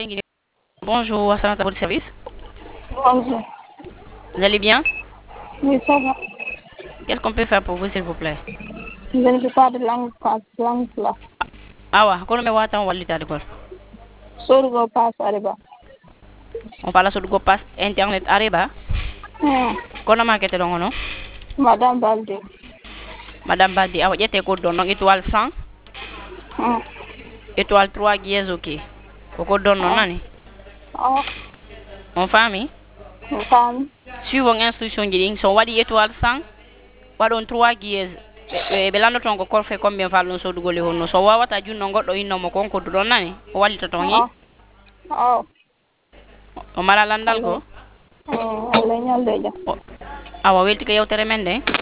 Bonjour, à votre service. Bonjour. Vous allez bien? Oui, ça va. Qu'est-ce qu'on peut faire pour vous, s'il vous plaît? Je ne sais pas de langue passe, langue là. Awa, kono me watan wallita de kol. Sorgo passe arriba. On parle sur go pass internet areba. Kono market longono. Madame Balde. Madame Baldi, awa jete ko don étoile 100, étoile 3 guies ok. Ko don non nani. Oh, On famille. femme. Suivons instruction jiding so wadi étoile 100, wadon 3 guies. Be lando ton ko korfe combien fallon so dugole honno so wawata junno goddo inno mo konko don nani o wallita ton yi. Oh. O mara landal ko. Allah nyalde ja. Awa welti ko yewtere men de.